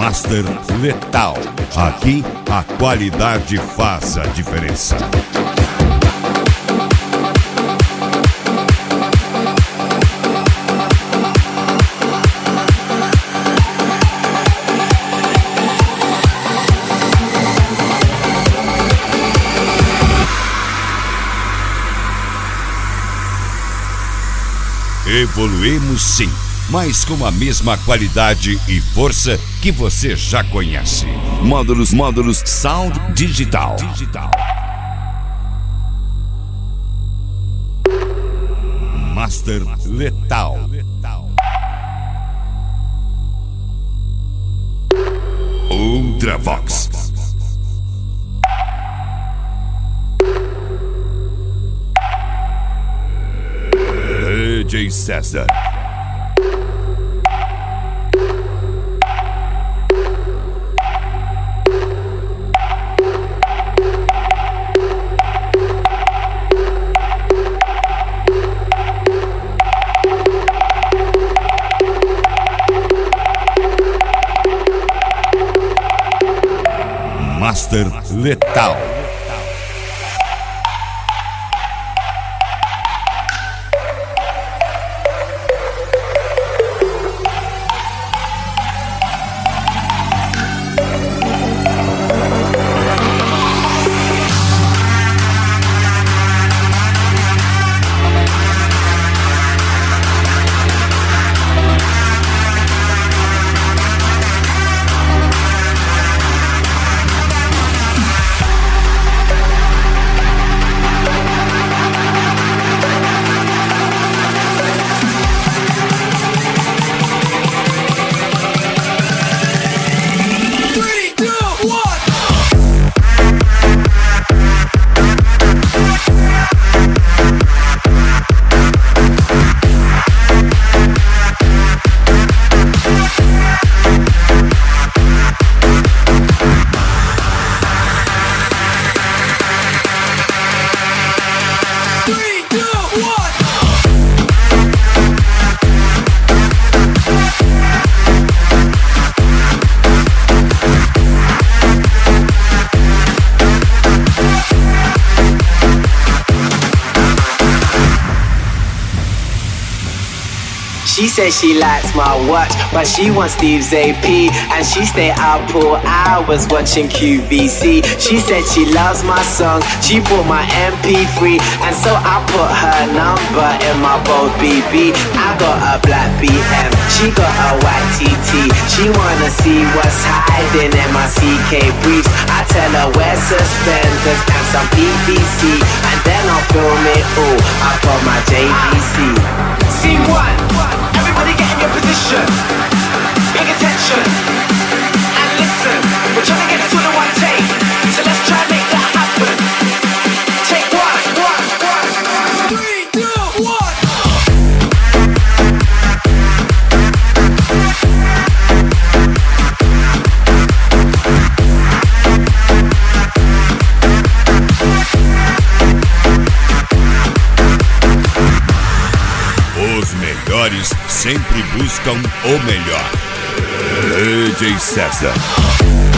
Master Letal. Aqui a qualidade faz a diferença. Evoluímos sim, mas com a mesma qualidade e força que você já conhece. Módulos Sound Digital. Master Letal. Ultravox. DJ César. Master Letal. She says she likes my watch, but she wants Steve's AP, and she stay up all hours watching QVC. She said she loves my songs, she bought my MP3, and so I put her number in my bold BB. I got a black BM, she got a white TT. She wanna see what's hiding in my CK briefs. I tell her wear suspenders and some PVC, and then I'll film it all up on my JVC. Scene one, everybody get in your position. Pay attention and listen. We're trying to get this all in one take, so let's try and make that happen. Take one. 3, 2, 1. Os melhores sempre buscam o melhor. DJ César.